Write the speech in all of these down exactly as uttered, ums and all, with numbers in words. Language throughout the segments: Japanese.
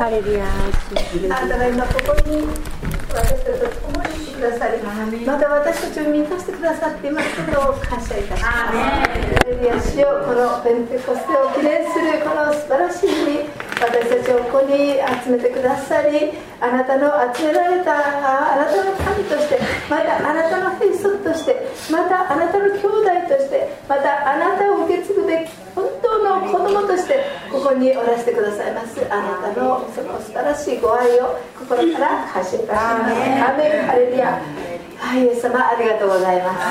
ハレルヤ。 あなたが今ここに私たちと共にしてくださり、また私たちを満たしてくださっていますことを感謝いたします。ハレルヤ。主よ、このペンテコステを記念するこの素晴らしい日に私たちをここに集めてくださり、あなたの集められたあなたの神として、またあなたの兵祖として、またあなたの兄弟として、またあなたを受け継ぐべき本当の子供としてここにおらせてくださいます。あなたのその素晴らしいご愛を心から感謝いたします。アーメン。ハレルヤ。はい、イエス様ありがとうございます。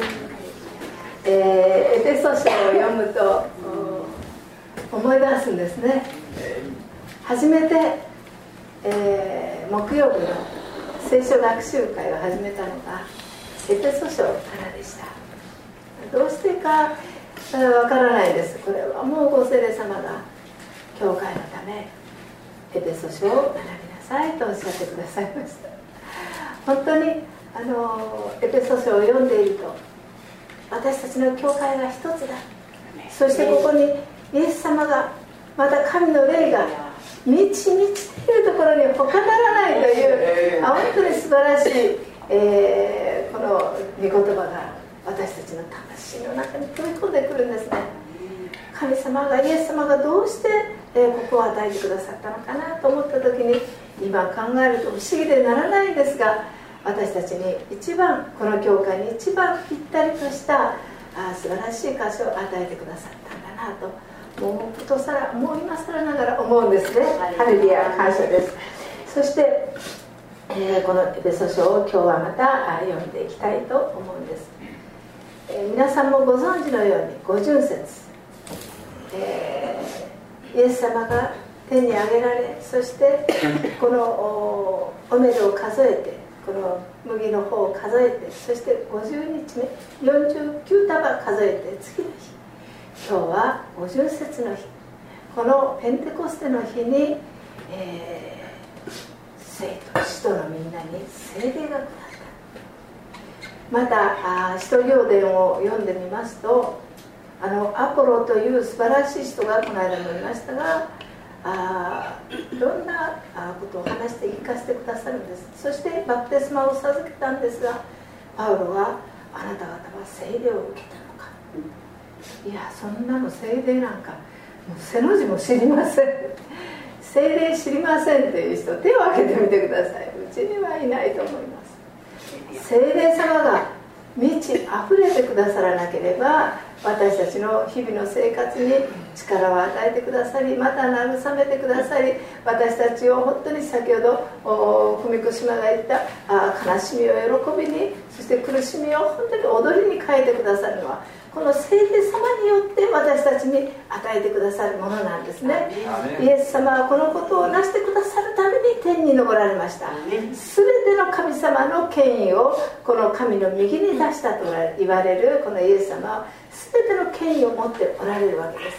えー、エペソ書を読むと思い出すんですね。初めて、えー、木曜日の聖書学習会を始めたのがエペソ書からでした。どうしてかわからないです。これはもうご聖霊様が教会のためエペソ書を学びなさいとおっしゃってくださいました。本当にあのエペソ書を読んでいると、私たちの教会が一つだ、そしてここにイエス様が、また神の霊が満ち満ちているところに他ならないという、本当に素晴らしい、えー、この御言葉が私たちの魂の中に飛び込んでくるんですね。神様が、イエス様がどうして、えー、ここを与えてくださったのかなと思った時に、今考えると不思議でならないんですが、私たちに一番、この教会に一番ぴったりとしたあ素晴らしい箇所を与えてくださったんだなと、もうことさら、もう今更ながら思うんですね。ハレルヤ、感謝です。そして、えー、このエペソ書を今日はまた読んでいきたいと思うんです。えー、皆さんもご存知のように五巡節、えー、イエス様が天に上げられ、そしてこの お, おめでを数えて、この麦の方を数えて、そしてごじゅうにちめよんじゅうきゅうたば数えて、次の日、今日は五巡節の日、このペンテコステの日に、えー、生徒使徒のみんなに聖霊が下った。また使徒行伝を読んでみますと、あのアポロという素晴らしい人がこの間も言いましたが、あいろんなことを話して聞かせてくださるんです。そしてバプテスマを授けたんですが、パウロはあなた方は聖霊を受けたのか、いやそんなの聖霊なんかもう背の字も知りません、聖霊知りませんという人、手を挙げてみてください。うちにはいないと思います。聖霊様が満ち溢れてくださらなければ、私たちの日々の生活に力を与えてくださり、また慰めてくださり、私たちを本当に先ほど文子島が言った悲しみを喜びに、そして苦しみを本当に踊りに変えてくださるのは、この聖霊様によって私たちに与えてくださるものなんですね。イエス様はこのことを成してくださるために天に昇られました。全ての神様の権威をこの神の右に出したと言われるこのイエス様は全ての権威を持っておられるわけです。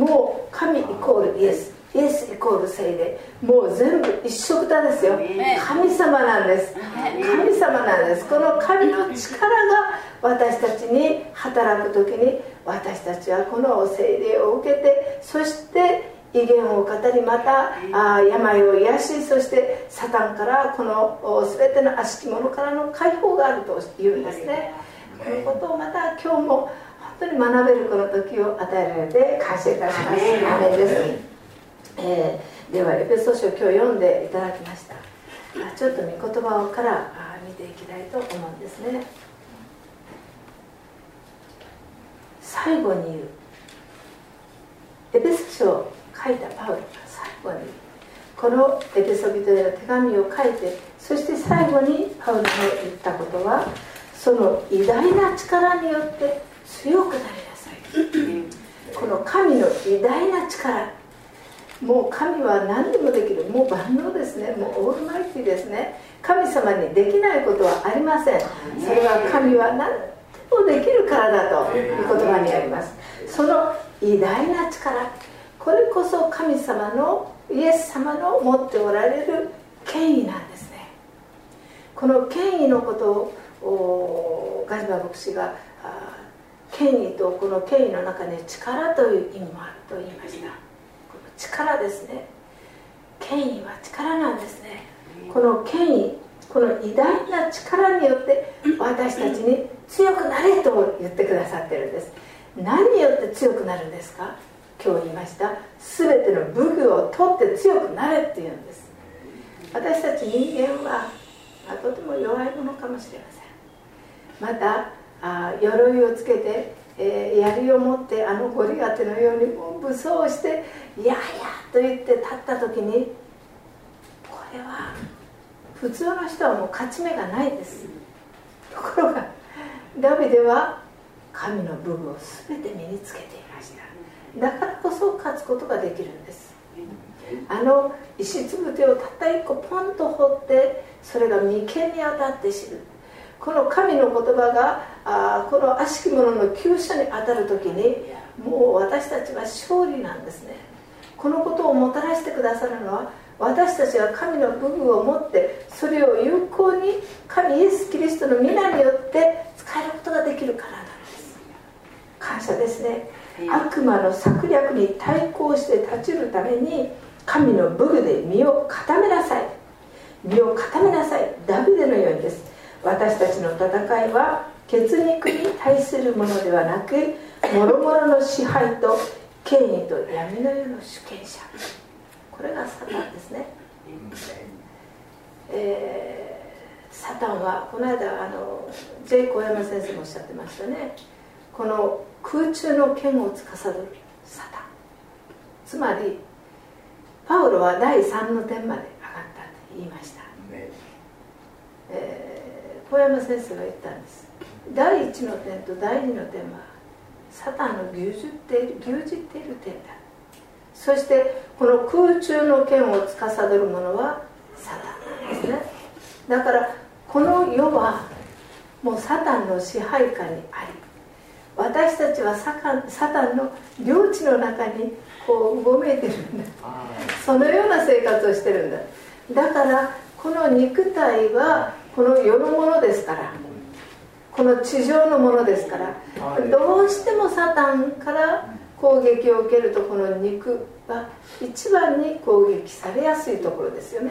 もう神イコールイエス、イエスイコール聖霊、もう全部一緒くたですよ。神様なんです。神様なんです。この神の力が私たちに働くときに、私たちはこの聖霊を受けて、そして異言を語り、またあ病を癒し、そしてサタンからこの全ての悪しきものからの解放があるというんですね。このことをまた今日も本当に学べるこの時を与えられて感謝いたします。アーメンです。えー、ではエペソ書を今日読んでいただきました。ちょっと御言葉から見ていきたいと思うんですね。最後に言う、エペソ書を書いたパウロが最後にこのエペソ人への手紙を書いて、そして最後にパウロが言ったことは、その偉大な力によって強くなりなさい。この神の偉大な力、もう神は何でもできる、もう万能ですね、もうオールマイティですね。神様にできないことはありません。それは神は何でもできるからだという言葉にあります。その偉大な力、これこそ神様のイエス様の持っておられる権威なんですね。この権威のことをガジバ牧師が権威とこの権威の中に力という意味もあると言いました。この力ですね。 権威は力なんですね。この権威、この偉大な力によって私たちに強くなれと言ってくださっているんです。何によって強くなるんですか？今日言いました全ての武具を取って強くなれっていうんです。私たち人間は、まあ、とても弱いものかもしれません。またあ鎧をつけて、えー、槍を持ってあのゴリアテのように武装をして「やや」と言って立った時に、これは普通の人はもう勝ち目がないです。ところがダビデは神の武具を全て身につけていました。だからこそ勝つことができるんです。あの石つぶてをたった一個ポンと掘って、それが眉間に当たって知る、この神の言葉があこの悪しき者の急所に当たるときに、もう私たちは勝利なんですね。このことをもたらしてくださるのは、私たちが神の武具を持ってそれを有効に神イエス・キリストの皆によって使えることができるからなんです。感謝ですね。悪魔の策略に対抗して立ちるために、神の武具で身を固めなさい、身を固めなさい。ダビデのようにです。私たちの戦いは血肉に対するものではなく、もろもろの支配と権威と闇の世の主権者、これがサタンですね。えー、サタンはこの間あの ジェイ 小山先生もおっしゃってましたね。この空中の剣を司るサタン、つまりパウロはだいさんの点まで上がったと言いました。えー、小山先生が言ったんです。だいいちの点とだいにの点はサタンの牛耳っている、牛耳っている点だ。そしてこの空中の剣を司る者はサタンなんですね。だからこの世はもうサタンの支配下にあり、私たちはサタンの領地の中にこううごめいてるんだ。そのような生活をしてるんだ。だからこの肉体はこの世のものですから、この地上のものですから、どうしてもサタンから攻撃を受けると、この肉は一番に攻撃されやすいところですよね。だ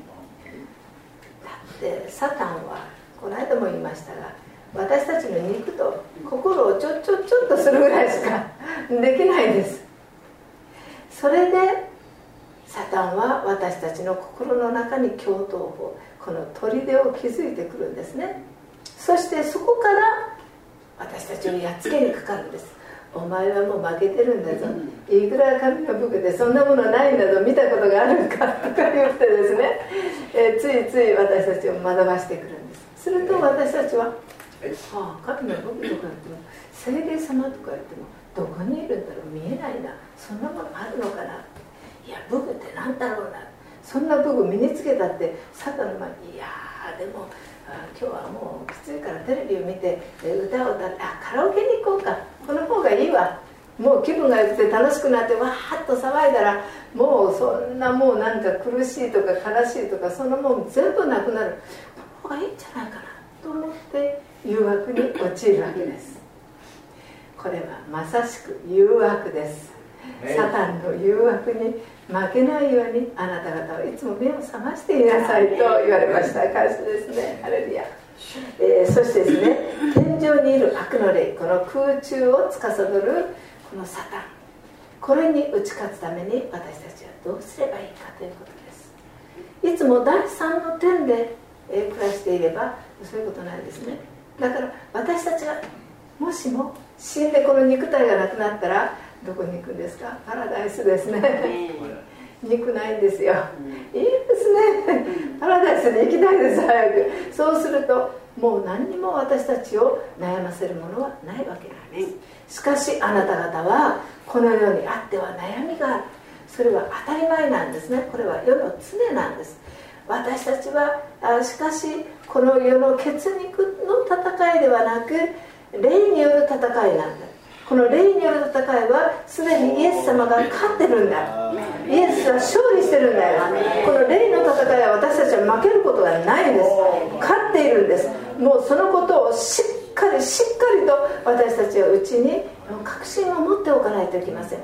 ってサタンはこの間も言いましたが、私たちの肉と心をちょちょちょっとするぐらいしかできないです。それでサタンは私たちの心の中に共闘法、この砦を築いてくるんですね。そしてそこから私たちをやっつけにかかるんです。お前はもう負けてるんだぞ、いくら神の武具でそんなものないんだぞ、見たことがあるかとか言ってですね、えー、ついつい私たちを惑わしてくるんです。すると私たちは、ああ神の武具とか言っても聖霊様とか言ってもどこにいるんだろう、見えないな、そんなものあるのかな、いや武具ってなんだろうな、そんな武具身につけたってサタンの前に、いやーでも今日はもうきついからテレビを見て歌を歌って、あカラオケに行こうか、この方がいいわ、もう気分が良くて楽しくなってわーっと騒いだら、もうそんなもうなんか苦しいとか悲しいとかそんなもん全部なくなる、この方がいいんじゃないかなと思って誘惑に陥るわけです。これはまさしく誘惑です。サタンの誘惑に負けないようにあなた方はいつも目を覚ましていなさいと言われました。感謝ですね。ハレルヤ。えー、そしてですね、天井にいる悪の霊、この空中を司るこのサタン、これに打ち勝つために私たちはどうすればいいかということです。いつもだいさんの点で、えー、暮らしていればそういうことないですね。だから私たちがもしも死んでこの肉体がなくなったらどこに行くんですか？パラダイスですね。肉ないんですよ。いいですね。パラダイスに行きたいです、早く。そうするともう何にも私たちを悩ませるものはないわけなんです。しかしあなた方はこの世にあっては悩みがある。それは当たり前なんですね。これは世の常なんです。私たちはあしかしこの世の血肉の戦いではなく霊による戦いなんだ。この霊による戦いはすでにイエス様が勝ってるんだ。イエスは勝利してるんだよ。この霊の戦いは私たちは負けることがないんです。勝っているんです。もうそのことをしっかりしっかりと私たちはうちに確信を持っておかないといけません。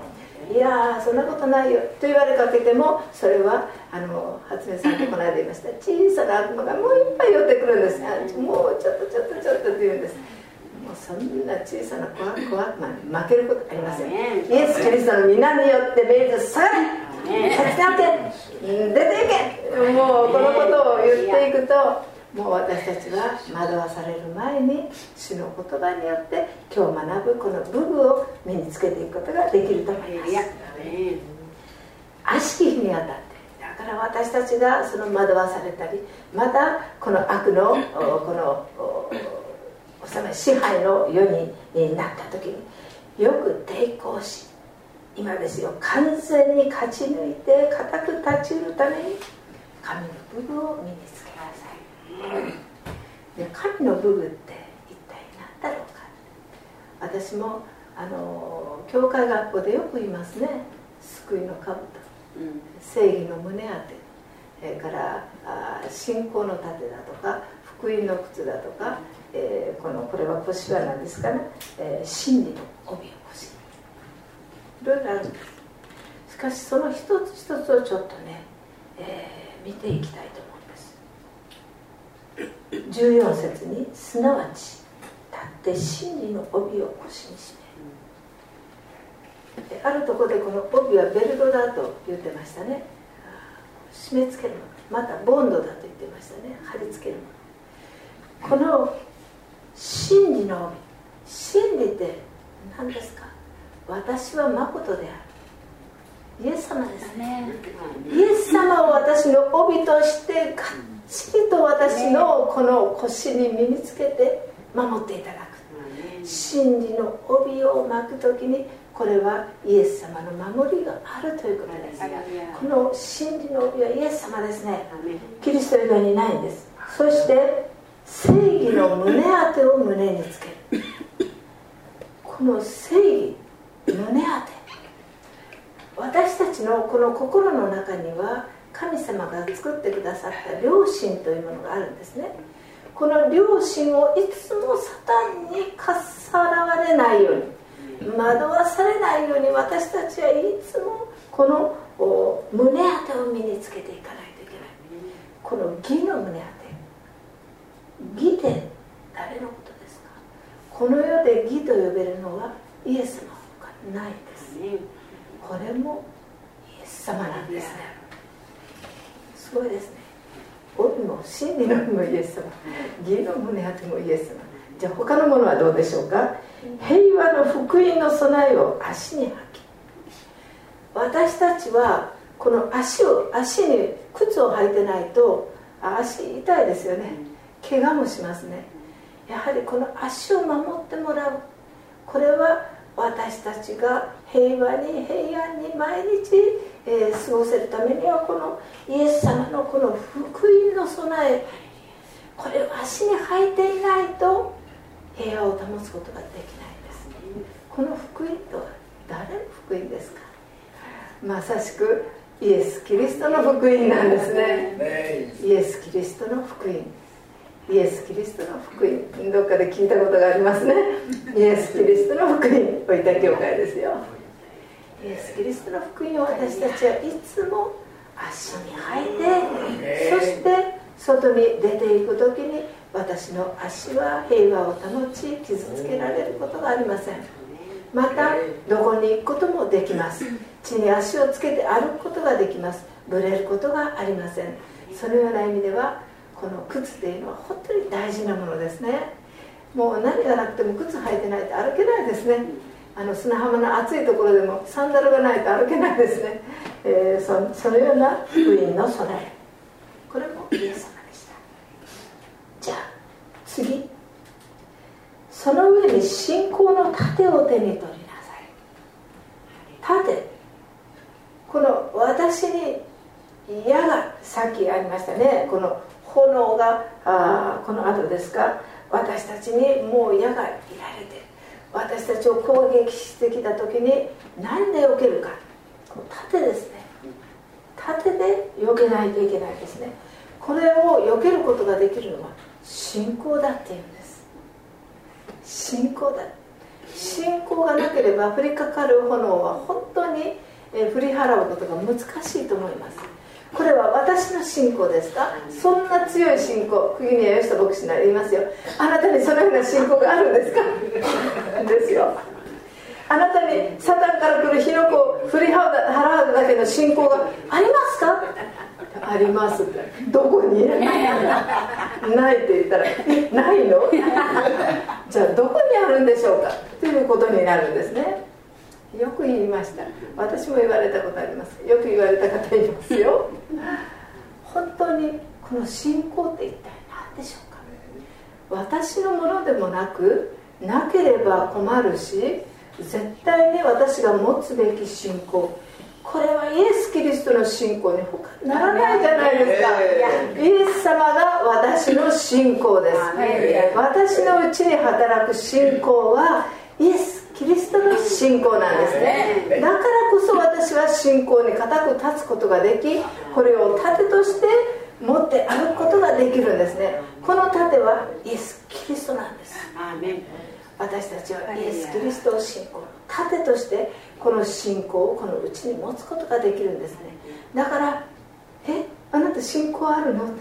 いやーそんなことないよと言われかけても、それはあの初音さんとこの間言いました小さな悪魔がもういっぱい寄ってくるんです。もうちょっとちょっとちょっとって言うんです。もうそんな小さな小悪魔に負けることありません。イエス・キリストの皆によって命じ下がれ、立ち直って出ていけ、もうこのことを言っていくと、もう私たちは惑わされる前に主の言葉によって今日学ぶこの武具を身につけていくことができると思います。悪しき日にあたって、だから私たちがその惑わされたり、またこの悪のこの治め支配の世になった時によく抵抗し、今ですよ完全に勝ち抜いて固く立ち得るために神の武具を身につけなさい。で神の武具って一体何だろうか。私もあの教会学校でよく言いますね。救いの兜、うん、正義の胸当て、それからあ信仰の盾だとか福音の靴だとか、えー、このこれは腰輪なんですかね、えー、真理の帯を腰、いろいろあるんです。しかしその一つ一つをちょっとね、えー、見ていきたいと思うんです。じゅうよん節にすなわち立って真理の帯を腰にしめ、あるところでこの帯はベルトだと言ってましたね。締め付けるもの、またボンドだと言ってましたね。貼り付けるもの。この真理の帯、真理って何ですか。私は誠である、イエス様ですね。イエス様を私の帯としてがっちりと私のこの腰に身につけて守っていただく。真理の帯を巻くときにこれはイエス様の守りがあるということです。この真理の帯はイエス様ですね。キリスト以外にないんです。そして正義の胸当てを胸につける。この正義、胸当て、私たちのこの心の中には神様が作ってくださった良心というものがあるんですね。この良心をいつもサタンにかっさらわれないように、惑わされないように、私たちはいつもこの胸当てを身につけていかないといけない。この義の胸当て、義って誰のことですか。この世で義と呼べるのはイエス様ほかないです。これもイエス様なんですね。すごいですね。帯も真理の帯もイエス様、義の胸当てもイエス様。じゃあ他のものはどうでしょうか。平和の福音の備えを足に履き、私たちはこの足を足に靴を履いてないと足痛いですよね。怪我もしますね。やはりこの足を守ってもらう、これは私たちが平和に平安に毎日、えー、過ごせるためにはこのイエス様のこの福音の備え、これを足に履いていないと平和を保つことができないんです。この福音とは誰の福音ですか。まさしくイエス・キリストの福音なんですね。イエス・キリストの福音、イエス・キリストの福音、どっかで聞いたことがありますね。イエス・キリストの福音、おいた教会ですよ。イエス・キリストの福音を私たちはいつも足に履いて、そして外に出ていくときに私の足は平和を保ち傷つけられることがありません。またどこに行くこともできます。地に足をつけて歩くことができます。ぶれることがありません。そのような意味ではこの靴というのは本当に大事なものですね。もう何がなくても靴履いてないと歩けないですね。あの砂浜の暑いところでもサンダルがないと歩けないですね。えー、そ, そのような福音の備え、これもイエス様でした。じゃあ次、その上に信仰の盾を手に取りなさい。盾、この私に矢がさっきありましたね。この炎があこの後ですか、私たちにもう矢がいられて私たちを攻撃してきた時に何で避けるか、この盾ですね。盾で避けないといけないですね。これを避けることができるのは信仰だっていうんです。信仰だ。信仰仰がなければ降りかかる炎は本当に振り払うことが難しいと思います。これは私の信仰ですか？そんな強い信仰、釘宮義人牧師なら言いますよ。あなたにそのような信仰があるんですかですよ。あなたにサタンから来る火の粉を振り払うだけの信仰がありますか？ありますって。どこに？ないって言ったらないの？じゃあどこにあるんでしょうかということになるんですね。よく言いました。私も言われたことあります。よく言われた方いますよ。本当にこの信仰って一体何でしょうか。私のものでもなく、なければ困るし、絶対に私が持つべき信仰、これはイエス・キリストの信仰に他ならないじゃないですか。イエス様が私の信仰です。私のうちに働く信仰はイエス・キリストの信仰なんですね。だからこそ私は信仰に固く立つことができ、これを盾として持って歩くことができるんですね。この盾はイエス・キリストなんです。私たちはイエス・キリストを信仰、盾としてこの信仰をこのうちに持つことができるんですね。だからえ、あなた信仰あるのって、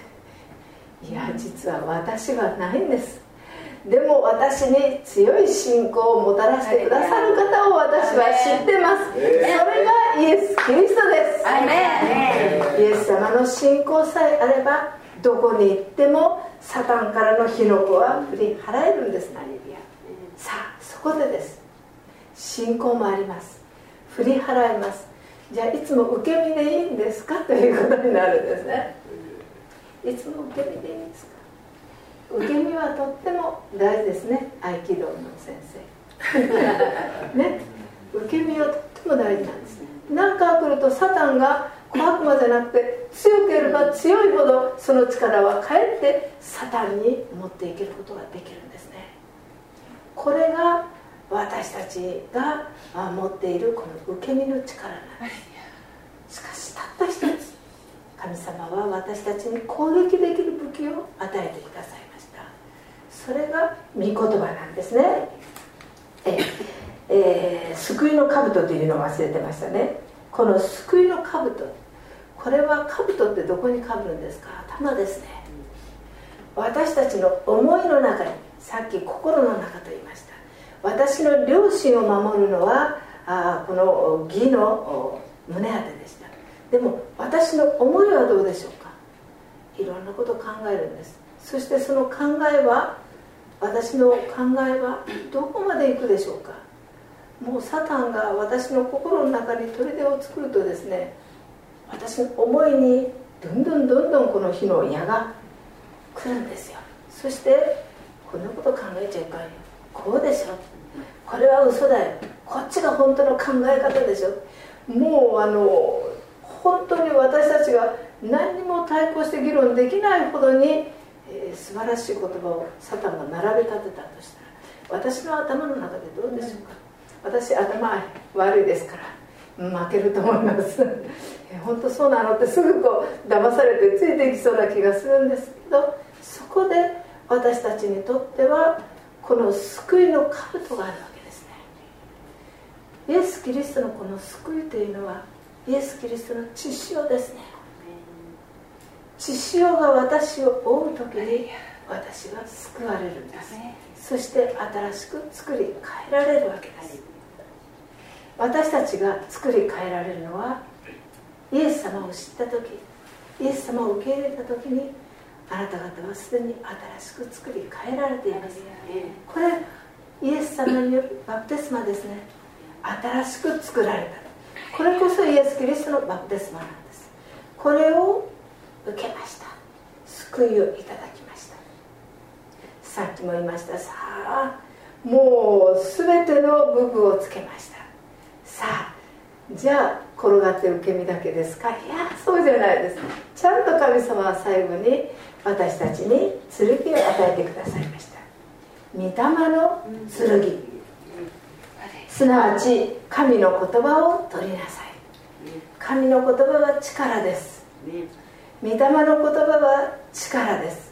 いや実は私はないんです。でも私に強い信仰をもたらしてくださる方を私は知ってます。それがイエス・キリストです。イエス様の信仰さえあればどこに行ってもサタンからの火の粉は振り払えるんです。さあそこでです。信仰もあります。振り払います。じゃあいつも受け身でいいんですかということになるんですね。いつも受け身でいいんですか。受け身はとっても大事ですね。合気道の先生ね、受け身はとっても大事なんですね。何か来るとサタンが悪魔じゃなくて強ければ強いほどその力はかえってサタンに持っていけることができるんですね。これが私たちが持っているこの受け身の力なんです。しかしたった一つ、神様は私たちに攻撃できる武器を与えてくださいました。それが御言葉なんですね。え、えー、救いの兜というのを忘れてましたね。この救いの兜、これは兜ってどこにかぶるんですか？頭ですね。私たちの思いの中に、さっき心の中と言いました。私の良心を守るのはあこの義の胸当てでした。でも私の思いはどうでしょうか。いろんなことを考えるんです。そしてその考えは、私の考えはどこまで行くでしょうか。もうサタンが私の心の中に砦を作るとですね、私の思いにどんどんどんどんこの火の矢が来るんですよ。そしてこんなこと考えちゃいかんよ、こうでしょ、これは嘘だよ、こっちが本当の考え方でしょ。もうあの本当に私たちが何にも対抗して議論できないほどに、えー、素晴らしい言葉をサタンが並べ立てたとしたら、私の頭の中でどうでしょうか。私頭悪いですから負けると思いますえ本当そうなのってすぐこう騙されてついていきそうな気がするんですけど、そこで私たちにとってはこの救いの兜があるわけですね。イエス・キリストのこの救いというのはイエス・キリストの血潮ですね。血潮が私を覆う時に私は救われるんです。そして新しく作り変えられるわけです。私たちが作り変えられるのは、イエス様を知った時、イエス様を受け入れた時に、あなた方はすでに新しく作り変えられています。これイエス様によるバプテスマですね。新しく作られた、これこそイエス・キリストのバプテスマなんです。これを受けました。救いをいただきました。さっきも言いました。さあもう全ての武具をつけました。さあじゃあ転がって受け身だけですか。いやそうじゃないです。ちゃんと神様は最後に私たちに剣を与えてくださいました。御霊の剣、すなわち神の言葉を取りなさい。神の言葉は力です。御霊の言葉は力です。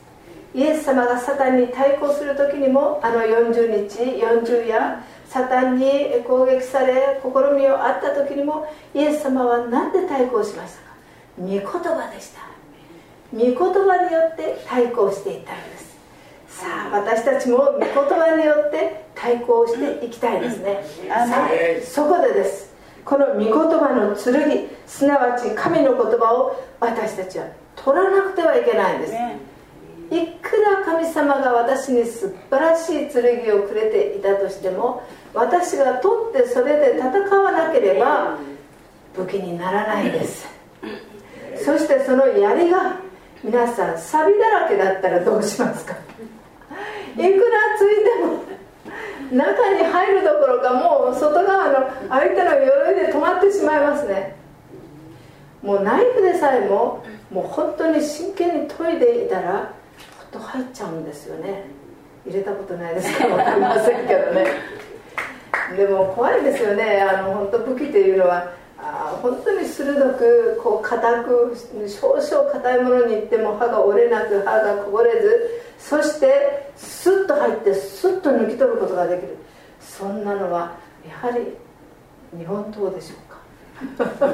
イエス様がサタンに対抗する時にも、あのよんじゅうにちよんじゅう夜サタンに攻撃され試みをあった時にも、イエス様は何で対抗しましたか。御言葉でした。御言葉によって対抗していったのです。さあ私たちも御言葉によって対抗していきたいですね。さあそこでです、この御言葉の剣、すなわち神の言葉を私たちは取らなくてはいけないんです。いくら神様が私に素晴らしい剣をくれていたとしても、私が取ってそれで戦わなければ武器にならないんです。そしてその槍が皆さん錆だらけだったらどうしますか。いくらついても中に入るどころか、もう外側の相手の鎧で止まってしまいますね。もうナイフでさえももう本当に真剣に研いでいたらほっと入っちゃうんですよね。入れたことないですから分かりませんけどね。でも怖いですよね。あの本当武器というのはあ本当に鋭くこう硬く、少々硬いものにいっても刃が折れなく、刃がこぼれず、そしてスッと入ってスッと抜き取ることができる。そんなのはやはり日本刀でしょうか。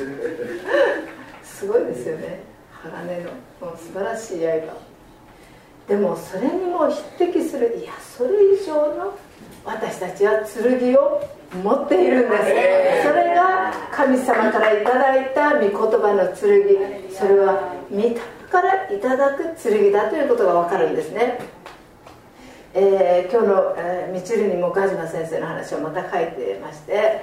すごいですよね。鋼のもう素晴らしい刃。でもそれにも匹敵する、いやそれ以上の私たちは剣を持っているんです。それが神様からいただいた御言葉の剣、それは御霊からいただく剣だということが分かるんですね。えー、今日の、えー、みちるにもガジマ先生の話をまた書いてまして、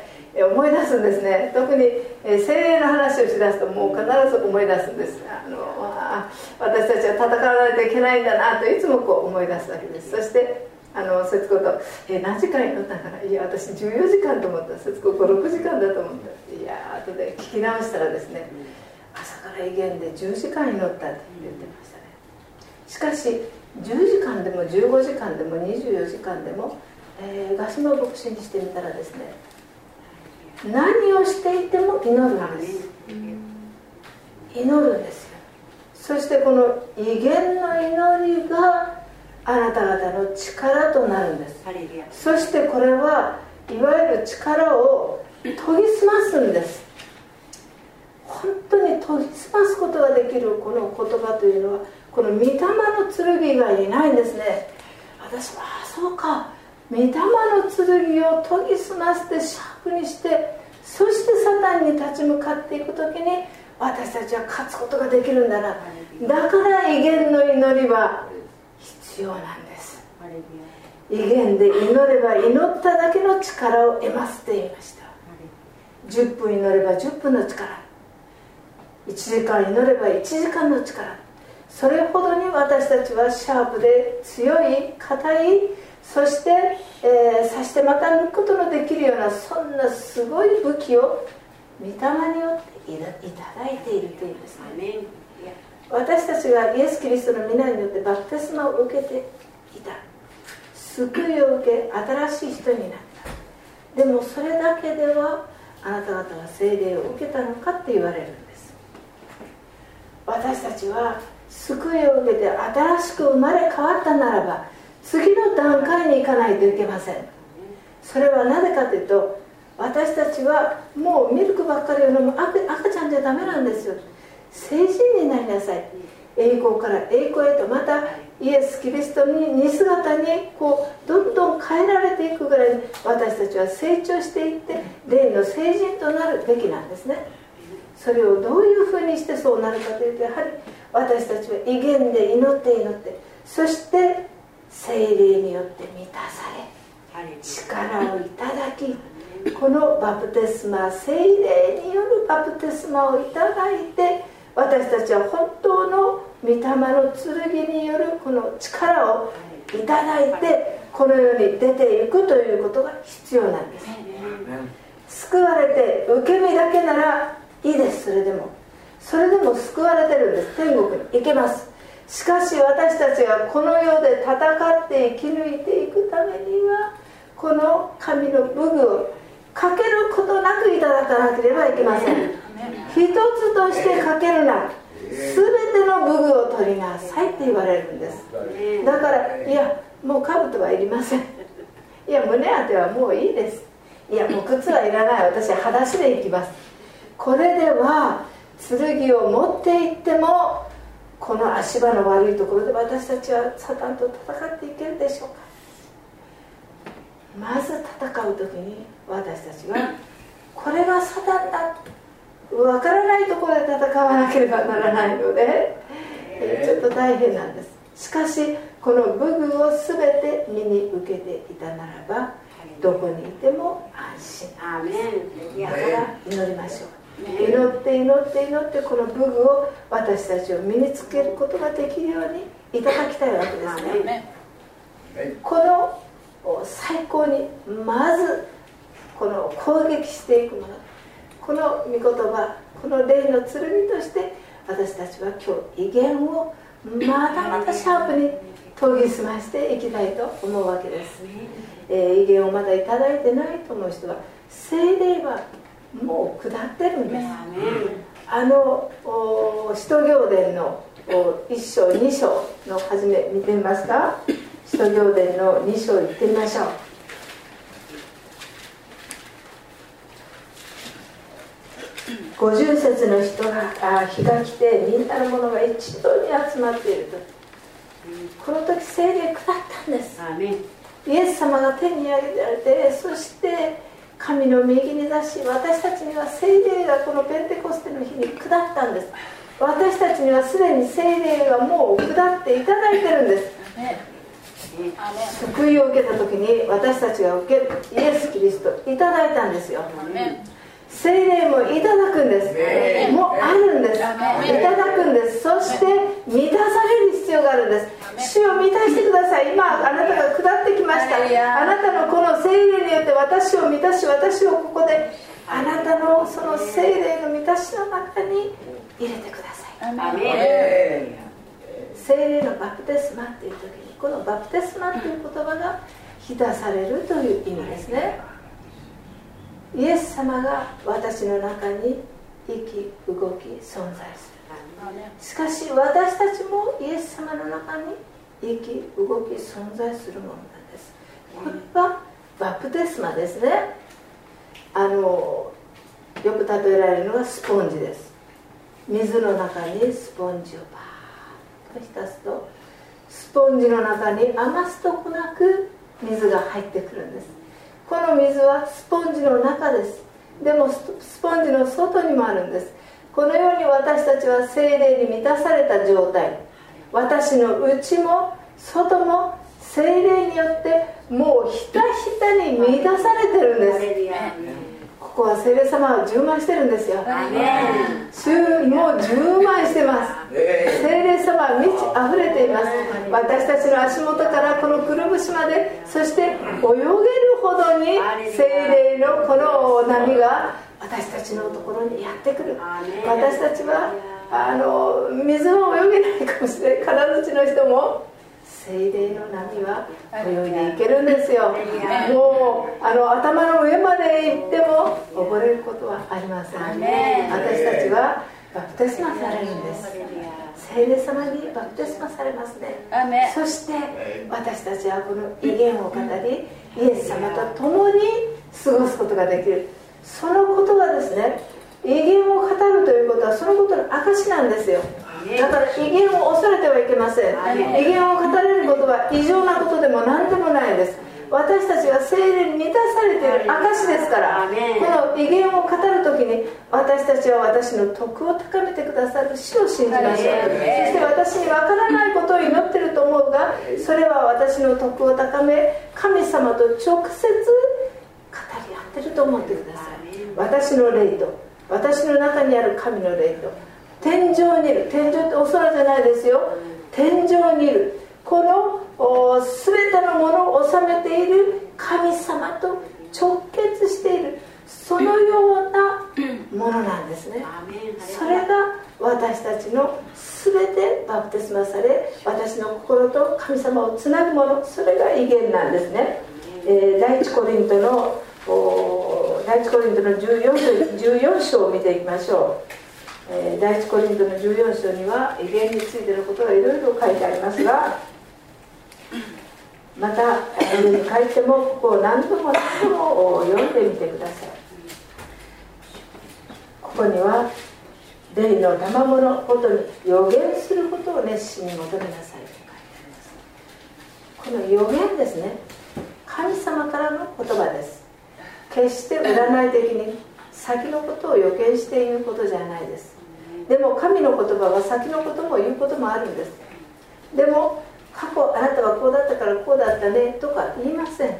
えー、思い出すんですね。特に、えー、精霊の話をしだすともう必ず思い出すんです。あのあ私たちは戦わないといけないんだなといつもこう思い出すわけです。そしてあの節子と、えー、何時間祈ったかな、いや私じゅうよじかんと思った、節子ご、ろくじかんだと思った、いや後で聞き直したらですね、朝から威厳でじゅうじかん祈ったって言ってましたね。しかしじゅうじかんでもじゅうごじかんでもにじゅうよじかんでも、えー、ガシマ牧師にしてみたらですね、何をしていても祈るんです。祈るんですよ。そしてこの威厳の祈りがあなた方の力となるんです。そしてこれはいわゆる力を研ぎ澄ますんです。本当に研ぎ澄ますことができるこの言葉というのは、この御霊の剣以外にないんですね。私はああそうか、御霊の剣を研ぎ澄ませてシャープにして、そしてサタンに立ち向かっていくときに私たちは勝つことができるんだな。だから威厳の祈りは必要なんです。威厳で祈れば祈っただけの力を得ますと言いました。じゅっぷん祈ればじゅっぷんの力、いちじかん祈ればいちじかんの力、それほどに私たちはシャープで強い、硬い、そして、えー、刺してまた抜くことのできるような、そんなすごい武器を御霊によっていただいているというんですね。私たちがイエス・キリストの皆によってバプテスマを受けていた、救いを受け新しい人になった。でもそれだけではあなた方は聖霊を受けたのかって言われるんです。私たちは救いを受けて新しく生まれ変わったならば、次の段階に行かないといけません。それはなぜかというと、私たちはもうミルクばっかりを飲む 赤, 赤ちゃんじゃダメなんですよ。成人になりなさい。栄光から栄光へと、またイエス・キリストに似姿にこうどんどん変えられていくぐらいに私たちは成長していって霊の成人となるべきなんですね。それをどういうふうにしてそうなるかというと、やはり私たちは威厳で祈って祈って、そして聖霊によって満たされ力をいただき、このバプテスマ、聖霊によるバプテスマをいただいて、私たちは本当の御霊の剣によるこの力をいただいて、この世に出ていくということが必要なんです。救われて受け身だけならいいです。それでもそれでも救われてるんです。天国に行けます。しかし私たちがこの世で戦って生き抜いていくためには、この神の武具をかけることなくいただかなければいけません。一つとしてかけるな。 すべての武具を取りなさいって言われるんです。だからいやもう兜はいりません、いや胸当てはもういいです、いやもう靴はいらない、私は裸足で行きます。これでは剣を持っていってもこの足場の悪いところで私たちはサタンと戦っていけるでしょうか。まず戦う時に私たちはこれがサタンだわからないところで戦わなければならないので、えー、ちょっと大変なんです。しかしこの武具を全て身に受けていたならばどこにいても安心。だから祈りましょう。祈って祈って祈ってこの武具を私たちを身につけることができるようにいただきたいわけですね。この最高にまずこの攻撃していくもの、この御言葉、この霊の剣として私たちは今日威厳をまたまたシャープに研ぎ澄ましていきたいと思うわけです、えー、威厳をまだいただいてないと思う人は聖霊はもう下ってるんです。あの使徒行伝のいっ章に章の初め見てみますか。使徒行伝のに章行ってみましょう。ごじゅう節の人があ日が来てみんなの者が一度に集まっていると、この時聖霊下ったんです。イエス様が手に上げられて、そして神の右に出し、私たちには聖霊がこのペンテコステの日に下ったんです。私たちにはすでに聖霊がもう下っていただいてるんです。救いを受けた時に私たちが受けるイエス・キリストいただいたんですよ。聖霊もいただくんです。もうあるんです。いただくんです。そして満たされる必要があるんです。主を満たしてください。今あなたが下ってきました。あなたのこの聖霊によって私を満たし、私をここであなたのその聖霊の満たしの中に入れてください。聖霊のバプテスマっていう時に、このバプテスマっていう言葉が浸されるという意味ですね。イエス様が私の中に生き動き存在する。しかし私たちもイエス様の中に生き動き存在するものなんです。これはバプテスマですね。あのよく例えられるのがスポンジです。水の中にスポンジをバーッと浸すと、スポンジの中に余すとこなく水が入ってくるんです。この水はスポンジの中です。でもスポンジの外にもあるんです。このように私たちは聖霊に満たされた状態、私の内も外も聖霊によってもうひたひたに満たされてるんです。ここは聖霊様は充満してるんですよ。主もう充満してます。聖霊様は満ち溢れています。私たちの足元からこのくるぶしまで、そして泳げるほどに聖霊のこの波が私たちのところにやってくる。私たちはあの水は泳げないかもしれない、金槌の人も聖霊の波は泳いでいけるんですよ。もうあの頭の上まで行っても溺れることはありません。私たちはバプテスマされるんです。聖霊様にバプテスマされますね。そして私たちはこの威厳を語り、イエス様と共に過ごすことができる。そのことはですね、威厳を語るということはそのことの証なんですよ。だから威厳を恐れてはいけません。威厳を語れることは異常なことでも何でもないです。私たちは聖霊に満たされている証ですから、この威厳を語るときに私たちは私の徳を高めてくださる主を信じましょう。そして私にわからないことを祈ってると思うが、それは私の徳を高め、神様と直接語り合ってると思ってください。私の霊と私の中にある神の霊と天井にいる、天井ってお空じゃないですよ、天井にいるこの全てのものを治めている神様と直結している、そのようなものなんですね。それが私たちの全てバプテスマされ、私の心と神様をつなぐもの、それが威厳なんですね。えー、第一コリントの第一コリントのじゅうよん章を見ていきましょう。 えー、第一コリントのじゅうよん章には威厳についてのことがいろいろ書いてありますが、また上に書いてもここを何度も何度も読んでみてください。ここには霊の賜物ごとに予言することを熱心に求めなさいと書いてあります。この予言ですね、神様からの言葉です。決して占い的に先のことを予見して言うことじゃないです。でも神の言葉は先のことも言うこともあるんです。でも過去あなたはこうだったからこうだったねとか言いません。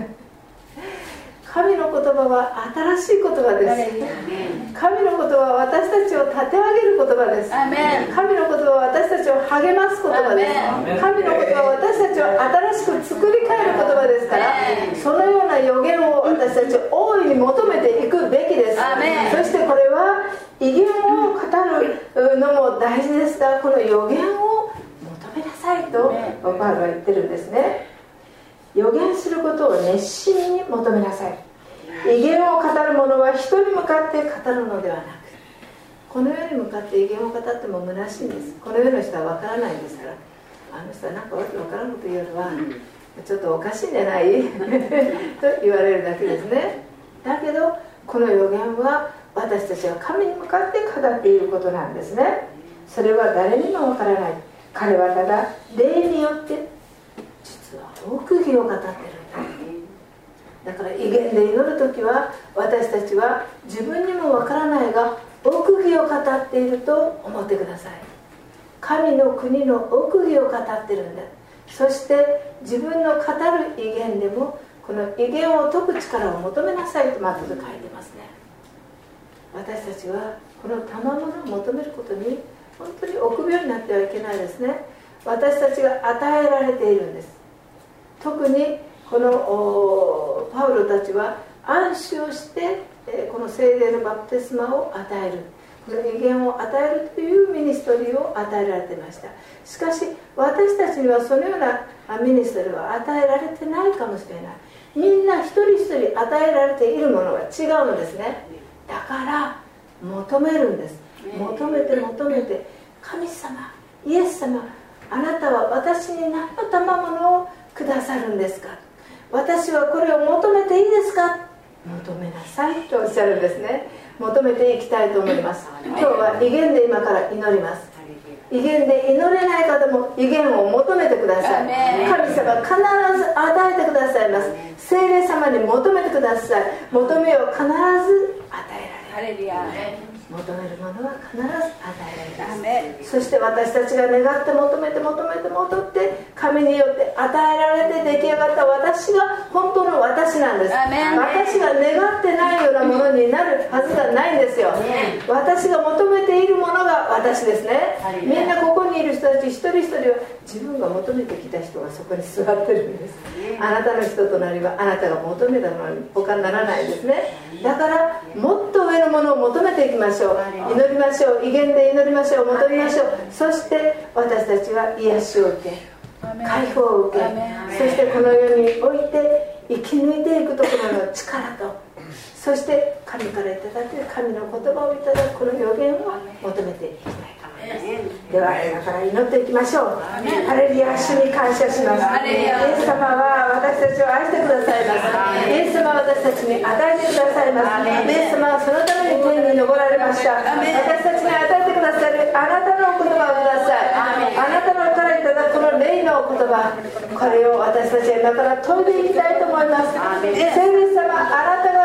神の言葉は新しい言葉です。神の言葉は私たちを立て上げる言葉です。神の言葉は私たちを励ます言葉です。神の言葉は私たちを新しく作り変える言葉ですから、そのような予言を私たち大いに求めていくべきです。そしてこれは威厳を語るのも大事ですが、この予言を求めなさいとパウロは言ってるんですね。予言することを熱心に求めなさい。威厳を語る者は人に向かって語るのではなく、この世に向かって威厳を語っても虚しいんです。この世の人は分からないんですから、あの人はなんかわけ分からんこと言うのはちょっとおかしいんじゃないと言われるだけですね。だけどこの予言は私たちは神に向かって語っていることなんですね。それは誰にも分からない。彼はただ霊によって実は奥義を語っているんだ。だから威厳で祈るときは私たちは自分にもわからないが奥義を語っていると思ってください。神の国の奥義を語ってるんだ。そして自分の語る威厳でもこの威厳を解く力を求めなさいとまず書いてますね。私たちはこの賜物を求めることに本当に臆病になってはいけないですね。私たちが与えられているんです。特にこのパウロたちは安心をしてこの聖霊のバプテスマを与える、この威厳を与えるというミニストリーを与えられていました。しかし私たちにはそのようなミニストリーは与えられてないかもしれない。みんな一人一人与えられているものが違うのですね。だから求めるんです。求めて求めて、神様、イエス様、あなたは私に何の賜物をくださるんですか。私はこれを求めていいですか。求めなさいとおっしゃるんですね。求めていきたいと思います。今日は威厳で今から祈ります。威厳で祈れない方も威厳を求めてください。神様必ず与えてくださいます。聖霊様に求めてください。求めを必ず与えられる。求めるものは必ず与えられます。そして私たちが願って求めて求めて求って神によって与えられて出来上がった私が本当の私なんです。私が願ってないようなものになるはずがないんですよ。私が求めているものが私ですね。みんなここにいる人たち一人一人は自分が求めてきた人がそこに座ってるんです。あなたの人となりはあなたが求めたものに他ならないですね。だからもっと上のものを求めていきましょう。祈りましょう。威厳で祈りましょう。求めましょう。そして私たちは癒しを受け、解放を受け、そしてこの世において生き抜いていくところの力と、そして神からいただく神の言葉をいただくこの予言を求めていきたいと思います。では今から祈っていきましょう。ハレルヤ、主に感謝します。イエス様は私たちを愛してくださいます。イエス様は私たちに与えてくださいます。イエス様はそのために天に昇られました。私たちに与えてくださるあなたの言葉をください。あなたのからいただくこの霊の言葉、これを私たちは今から研いでいきたいと思います。聖霊様、あなたが